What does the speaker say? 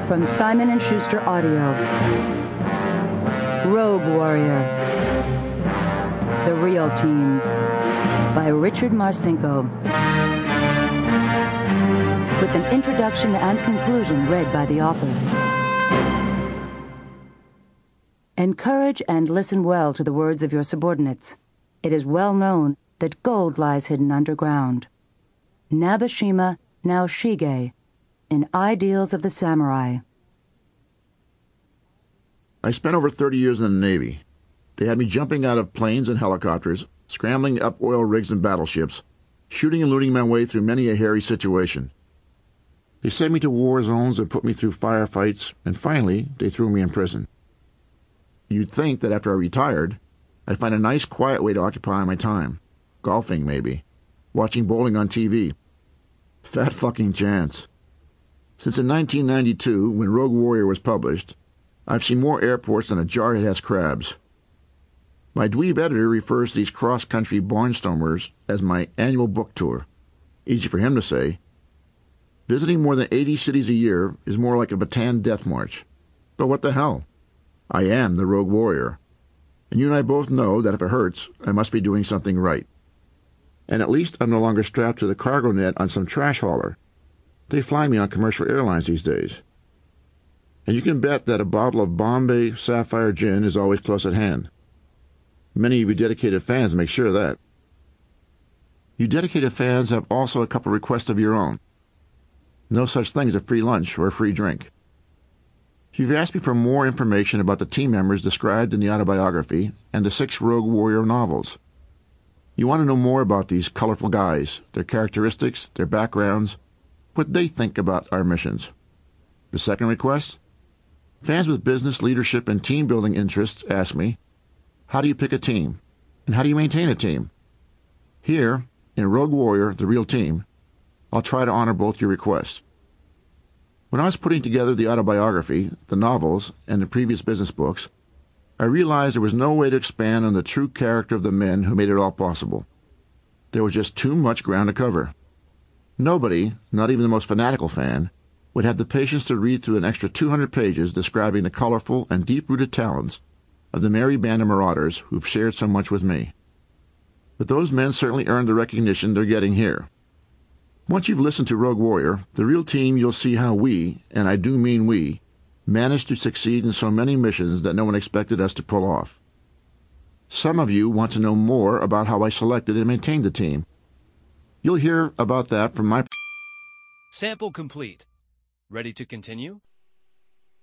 From Simon & Schuster Audio. Rogue Warrior. The Real Team. By Richard Marcinko. With an introduction and conclusion read by the author. Encourage and listen well to the words of your subordinates. It is well known that gold lies hidden underground. Nabeshima Naoshige, in Ideals of the Samurai. I spent over 30 years in the Navy. They had me jumping out of planes and helicopters, scrambling up oil rigs and battleships, shooting and looting my way through many a hairy situation. They sent me to war zones and put me through firefights, and finally they threw me in prison. You'd think that after I retired, I'd find a nice quiet way to occupy my time. Golfing, maybe. Watching bowling on TV. Fat fucking chance. Since in 1992, when Rogue Warrior was published, I've seen more airports than a jarhead has crabs. My dweeb editor refers to these cross-country barnstormers as my annual book tour. Easy for him to say. Visiting more than 80 cities a year is more like a Bataan death march. But what the hell? I am the Rogue Warrior. And you and I both know that if it hurts, I must be doing something right. And at least I'm no longer strapped to the cargo net on some trash hauler. They fly me on commercial airlines these days. And you can bet that a bottle of Bombay Sapphire Gin is always close at hand. Many of you dedicated fans make sure of that. You dedicated fans have also a couple requests of your own. No such thing as a free lunch or a free drink. You've asked me for more information about the team members described in the autobiography and the 6 Rogue Warrior novels. You want to know more about these colorful guys, their characteristics, their backgrounds, what they think about our missions. The second request? Fans with business, leadership, and team-building interests ask me, how do you pick a team? And how do you maintain a team? Here, in Rogue Warrior, the Real Team, I'll try to honor both your requests. When I was putting together the autobiography, the novels, and the previous business books, I realized there was no way to expand on the true character of the men who made it all possible. There was just too much ground to cover. Nobody, not even the most fanatical fan, would have the patience to read through an extra 200 pages describing the colorful and deep-rooted talents of the merry band of marauders who've shared so much with me. But those men certainly earned the recognition they're getting here. Once you've listened to Rogue Warrior, the Real Team, you'll see how we, and I do mean we, managed to succeed in so many missions that no one expected us to pull off. Some of you want to know more about how I selected and maintained the team. You'll hear about that from my... Sample complete. Ready to continue?